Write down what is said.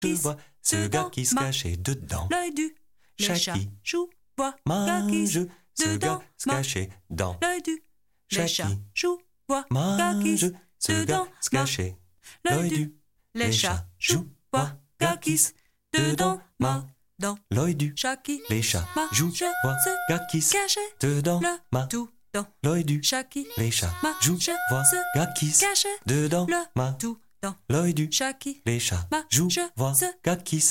je vois ce gars qui se cachait dedans. L'œil du Chat chat qui joue, voit gars qui mange ce dedans, gars se cachait dans. l'œil du Chat chat qui joue, voit gars qui mange ce gars se cachait. L'œil du les chats jouent, voient gars qui dedans, ma dans l'œil du chat qui les chats jouent, voient gars qui se cachait dedans. le Ma tout dans l'œil du chat qui les chats ma jouent, voient gars qui se cachait dedans. le Ma tout dans l'œil du chat qui les chats ma jouent, voient se gars qui se